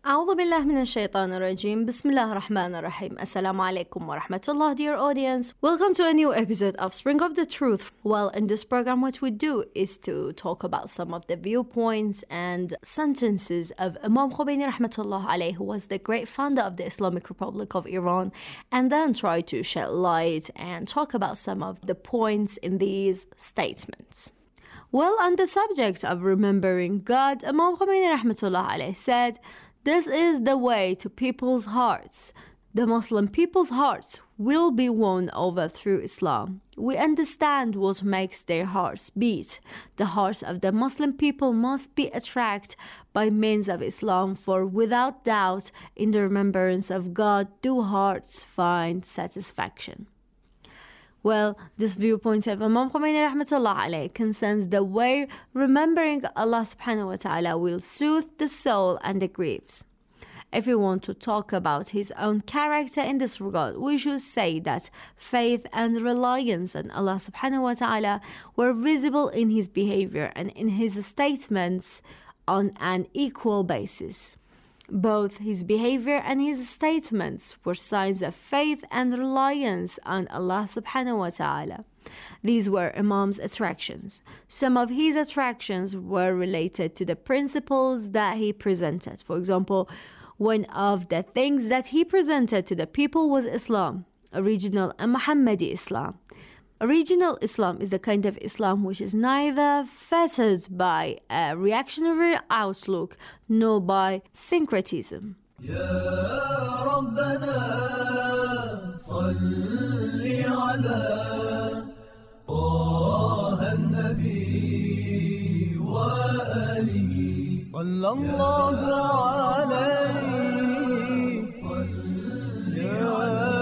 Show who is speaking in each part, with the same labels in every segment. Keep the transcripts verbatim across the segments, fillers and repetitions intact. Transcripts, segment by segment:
Speaker 1: أعوذ بالله من الشيطان الرجيم. بسم الله الرحمن الرحيم. Assalamu alaikum wa rahmatullah, dear audience. Welcome to a new episode of Spring of the Truth. Well, in this program, what we do is to talk about some of the viewpoints and sentences of Imam Khomeini rahmatullah alayhi, who was the great founder of the Islamic Republic of Iran, and then try to shed light and talk about some of the points in these statements. Well, on the subject of remembering God, Imam Khomeini rahmatullah alayhi said, "This is the way to people's hearts. The Muslim people's hearts will be won over through Islam. We understand what makes their hearts beat. The hearts of the Muslim people must be attracted by means of Islam, for without doubt, in the remembrance of God, do hearts find satisfaction." Well, this viewpoint of Imam Khomeini rahmatullah alayhi concerns the way remembering Allah subhanahu wa ta'ala will soothe the soul and the griefs. If we want to talk about his own character in this regard, we should say that faith and reliance on Allah subhanahu wa ta'ala were visible in his behavior and in his statements on an equal basis. Both his behavior and his statements were signs of faith and reliance on Allah subhanahu wa ta'ala. These were Imam's attractions. Some of his attractions were related to the principles that he presented. For example, one of the things that he presented to the people was Islam, original and Muhammadi Islam. Original Islam is the kind of Islam which is neither fettered by a reactionary outlook nor by syncretism.
Speaker 2: يا ربنا صل على طه النبي وآله صلى الله عليه صل على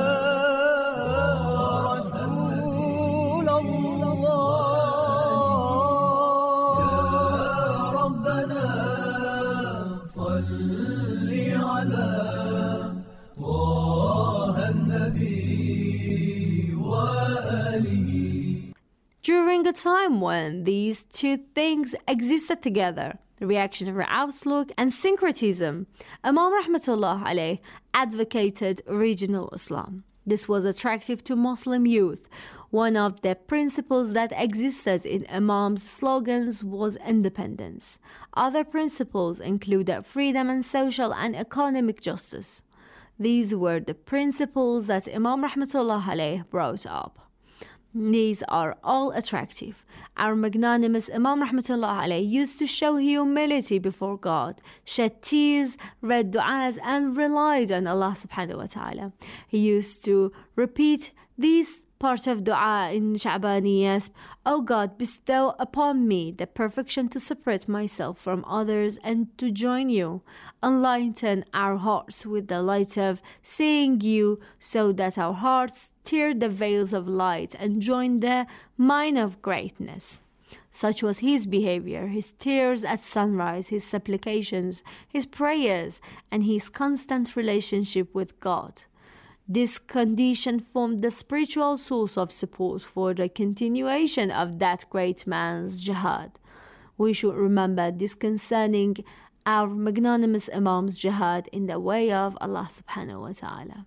Speaker 1: During a time when these two things existed together, reactionary outlook and syncretism, Imam rahmatullah alayhi advocated original Islam. This was attractive to Muslim youth. One of the principles that existed in Imam's slogans was independence. Other principles included freedom and social and economic justice. These were the principles that Imam rahmatullah alayhi brought up. These are all attractive. Our magnanimous Imam rahmatullah alayhi used to show humility before God, shed tears, read du'as, and relied on Allah subhanahu wa ta'ala. He used to repeat these part of dua in Sha'baniyas: "O God, bestow upon me the perfection to separate myself from others and to join you. Enlighten our hearts with the light of seeing you, so that our hearts tear the veils of light and join the mine of greatness." Such was his behavior, his tears at sunrise, his supplications, his prayers, and his constant relationship with God. This condition formed the spiritual source of support for the continuation of that great man's jihad. We should remember this concerning our magnanimous Imam's jihad in the way of Allah subhanahu wa ta'ala.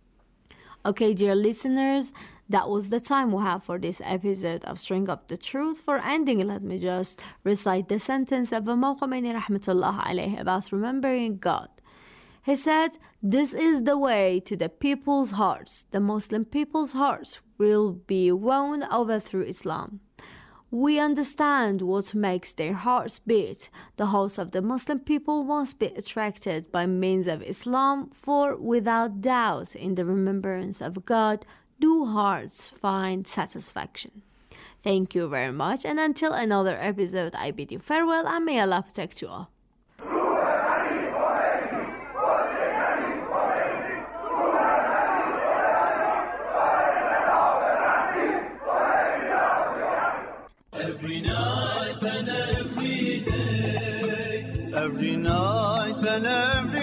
Speaker 1: Okay, dear listeners, that was the time we have for this episode of String of the Truth. For ending, let me just recite the sentence of Imam Khomeini rahmatullah alayhi about remembering God. He said, "This is the way to the people's hearts. The Muslim people's hearts will be won over through Islam. We understand what makes their hearts beat. The hearts of the Muslim people must be attracted by means of Islam, for without doubt, in the remembrance of God, do hearts find satisfaction." Thank you very much, and until another episode, I bid you farewell, and may Allah protect you all.
Speaker 2: Every night and every day, every night and every